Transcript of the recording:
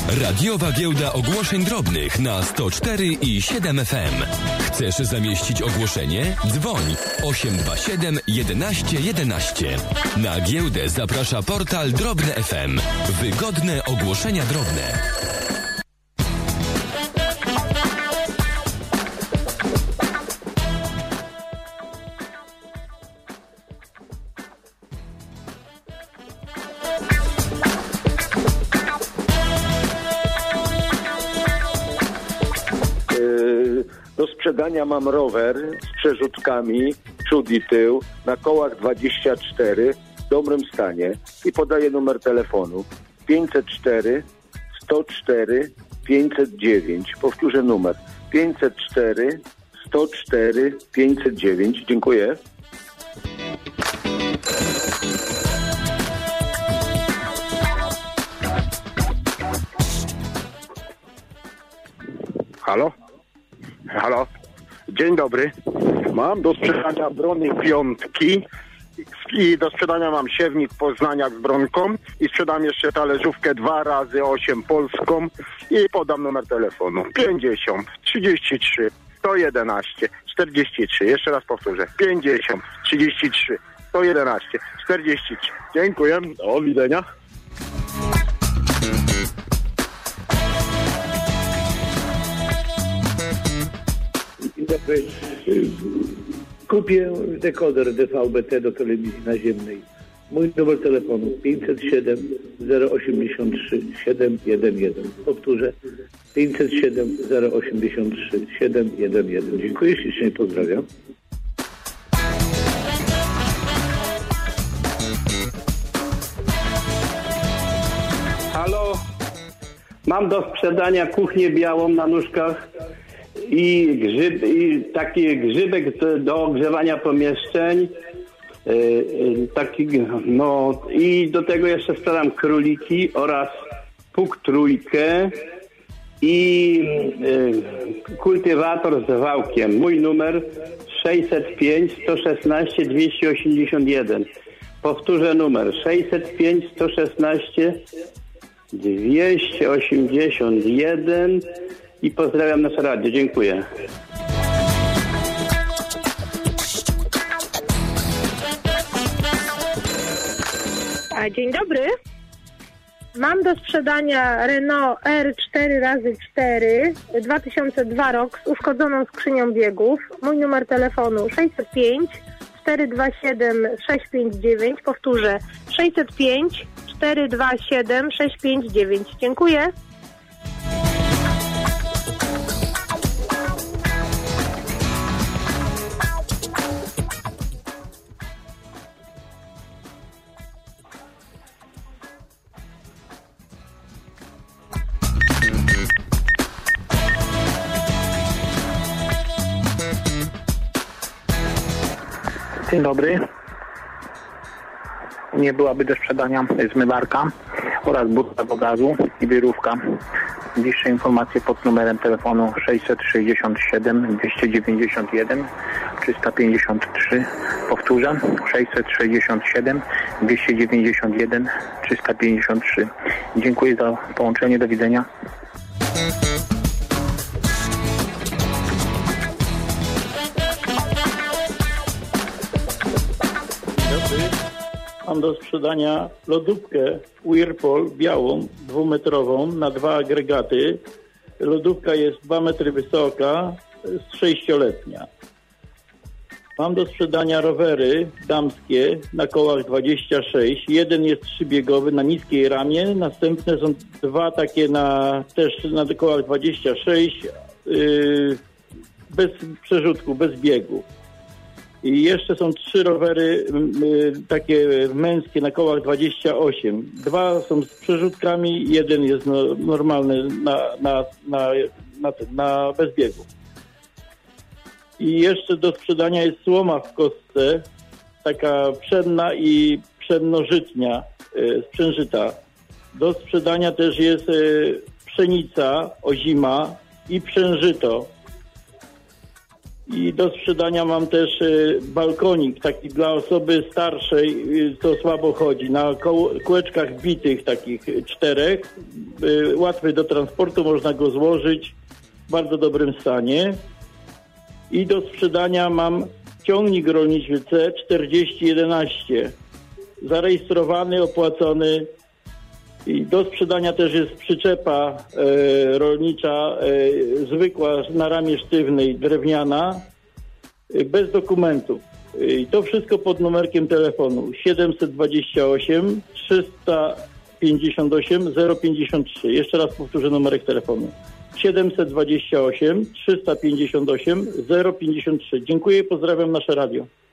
Radiowa Giełda Ogłoszeń Drobnych na 104 i 7 FM. Chcesz zamieścić ogłoszenie? Dzwoń 827 11 11. Na giełdę zaprasza portal Drobne FM. Wygodne ogłoszenia drobne. Do sprzedania mam rower z przerzutkami, przód i tył, na kołach 24, w dobrym stanie i podaję numer telefonu 504 104 509. Powtórzę numer 504 104 509. Dziękuję. Halo? Halo? Dzień dobry. Mam do sprzedania brony piątki i do sprzedania mam siewnik Poznaniak z bronką i sprzedam jeszcze talerzówkę 2x8 polską i podam numer telefonu 50 33 111 43. Jeszcze raz powtórzę 50 33 111 43. Dziękuję. Do widzenia. Kupię dekoder DVB-T do telewizji naziemnej. Mój numer telefonu 507 083 711. Powtórzę 507 083 711. Dziękuję ślicznie, pozdrawiam. Halo, mam do sprzedania kuchnię białą na nóżkach i taki grzybek do ogrzewania pomieszczeń, i do tego jeszcze sprzedam króliki oraz puk trójkę i kultywator z wałkiem. Mój numer 605 116 281. Powtórzę numer 605 116 281 i pozdrawiam nasze radio. Dziękuję. Dzień dobry. Mam do sprzedania Renault R4x4 2002 rok z uszkodzoną skrzynią biegów. Mój numer telefonu 605 427 659. Powtórzę 605 427 659. Dziękuję. Dzień dobry. Nie byłaby do sprzedania zmywarka oraz buta do gazu i wirówka. Bliższe informacje pod numerem telefonu 667 291 353. Powtórzę 667 291 353. Dziękuję za połączenie. Do widzenia. Mam do sprzedania lodówkę Whirlpool białą, 2-metrową na 2 agregaty. Lodówka jest 2 metry wysoka, 6-letnia. Mam do sprzedania rowery damskie na kołach 26. Jeden jest 3-biegowy na niskiej ramie, następne są 2 takie też na kołach 26, bez przerzutku, bez biegu. I jeszcze są 3 rowery takie męskie na kołach 28. 2 są z przerzutkami, jeden jest normalny na bez biegu. I jeszcze do sprzedania jest słoma w kostce, taka pszenna i pszennożytnia, sprzężyta. Do sprzedania też jest pszenica ozima i pszężyto. I do sprzedania mam też balkonik, taki dla osoby starszej, co słabo chodzi, na kółeczkach bitych, takich 4, łatwy do transportu, można go złożyć, w bardzo dobrym stanie. I do sprzedania mam ciągnik rolniczy C4011, zarejestrowany, opłacony. I do sprzedania też jest przyczepa rolnicza, zwykła, na ramie sztywnej, drewniana, bez dokumentów. I to wszystko pod numerkiem telefonu 728 358 053. Jeszcze raz powtórzę numerek telefonu. 728 358 053. Dziękuję i pozdrawiam nasze radio.